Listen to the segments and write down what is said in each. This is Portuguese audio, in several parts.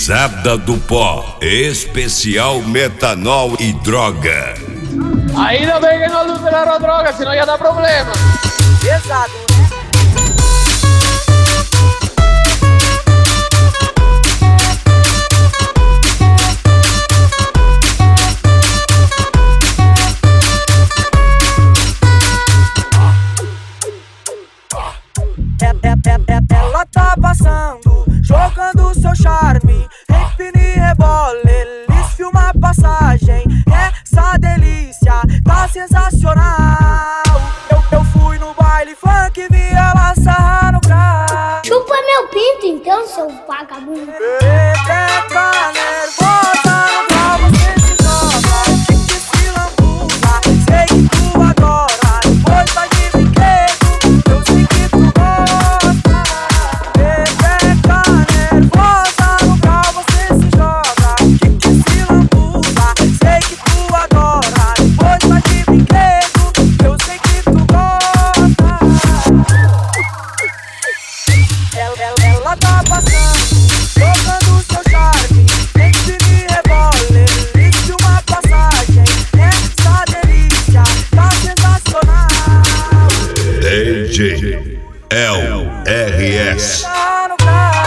Pisada do Pó, especial metanol e droga. Ainda bem que não liberaram a droga, senão ia dar problema. Exato. Ela tá passando, jogando seu charme, empina e rebola, eles filmam a passagem. Essa delícia tá sensacional. Eu fui no baile funk e vi ela sarrar no carro. Chupa meu pinto então, seu vagabundo. Pepeca nervosa, no grau você se joga, que se lambuza, sei que tu adora, depois vai de brinquedo, eu sei que tu gosta. Pepeca nervosa, no grau você se joga, que se lambuza, sei que tu adora, depois vai de brinquedo, eu sei que tu gosta. Ela tá passando, jogando seu charme, empina e rebola, eles uma passagem. Essa delícia tá sensacional. DJ LRS. Tá no carro.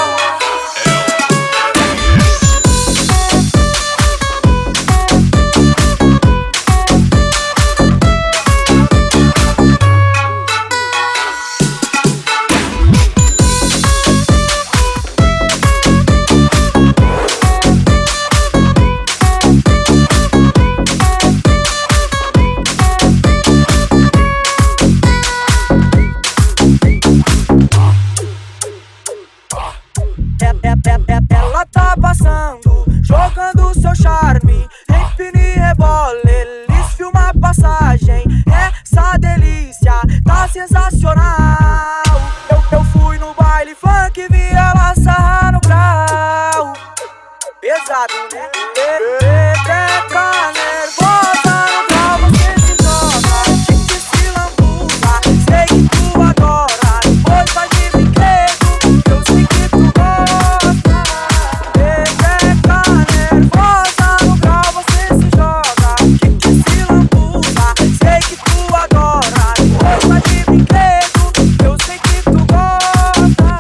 Ela tá passando, jogando seu charme, empina e rebola, eles filmam a passagem. Essa delícia tá sensacional. Eu fui no baile funk e vi ela sarrar no grau. Pesado, né? Pepeca nervosa, no grau você se joga, que se lambuza, sei que tu adora, depois vai de brinquedo, eu sei que tu gosta. Pepeca nervosa, no grau você se joga, que se lambuza, sei que tu adora, depois vai de brinquedo, eu sei que tu gosta.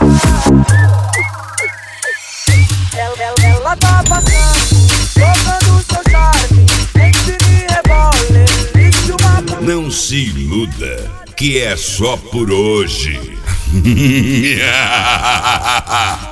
Ela tá passando, jogando seu charme, empina e rebola, eles filmam. Não se iluda, que é só por hoje.